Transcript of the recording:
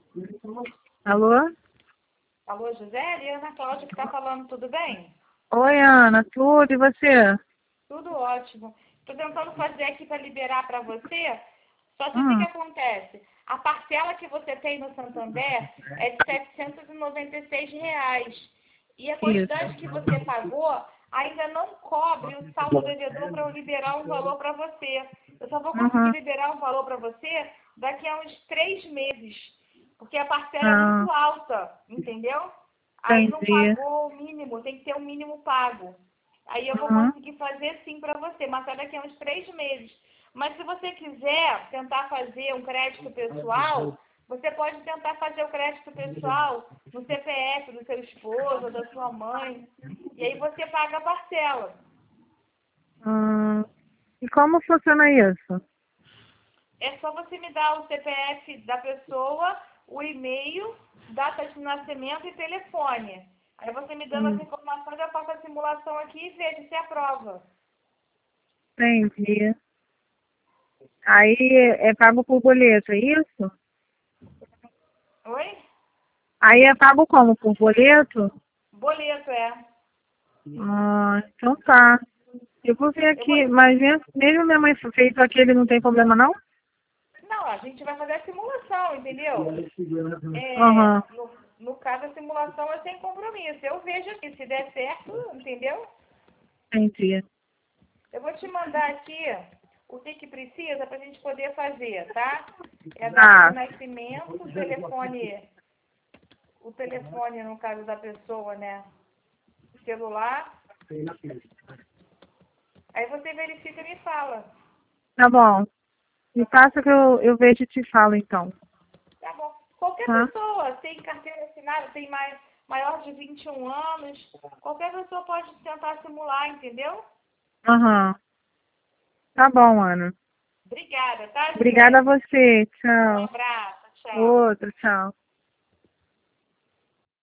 Alô? Alô, Gisele? Ana Cláudia que tá falando, tudo bem? Oi, Ana, tudo, e você? Tudo ótimo. Tô tentando fazer aqui para liberar para você, só que o que que Hum, acontece? A parcela que você tem no Santander é de R$ 796. E a quantidade isso. que você pagou ainda não cobre o saldo devedor para eu liberar um valor para você. Eu só vou conseguir Uhum. liberar um valor para você daqui a uns 3 meses, porque a parcela é Ah, muito alta, entendeu? Aí não entendi. pagou o mínimo, tem que ter um mínimo pago. Aí eu vou Uhum. conseguir fazer sim para você, mas só daqui a uns 3 meses. Mas se você quiser tentar fazer um crédito pessoal, você pode tentar fazer o crédito pessoal no CPF do seu esposo ou da sua mãe. E aí você paga a parcela. Hum, e como funciona isso? É só você me dar o CPF da pessoa, o e-mail, data de nascimento e telefone. Aí você me dando as Hum, informações, eu faço a simulação aqui e vejo se aprova. entendi. Aí é pago por boleto, é isso? Oi? Aí é pago como? Por boleto? Boleto, é. Então tá. Eu vou ver Eu vou aqui, mas mesmo minha mãe fez aquele, não tem problema não? Não, a gente vai fazer a simulação, entendeu? Aham, No caso, a simulação é sem compromisso. Eu vejo aqui, se der certo, entendeu? entendi. Eu vou te mandar aqui o que precisa para a gente poder fazer, tá? É a data de Ah, nascimento, o telefone, no caso da pessoa, né? Celular. Aí você verifica e me fala. tá bom. Me passa que eu vejo e te falo então, Tá bom. Qualquer tá? pessoa tem carteira assinada, tem maior de 21 anos, qualquer pessoa pode tentar simular, entendeu? Aham. Tá bom, Ana. Obrigada, tá, Obrigada a Gisele? você. Um Tchau. abraço, tchau. Outro, tchau.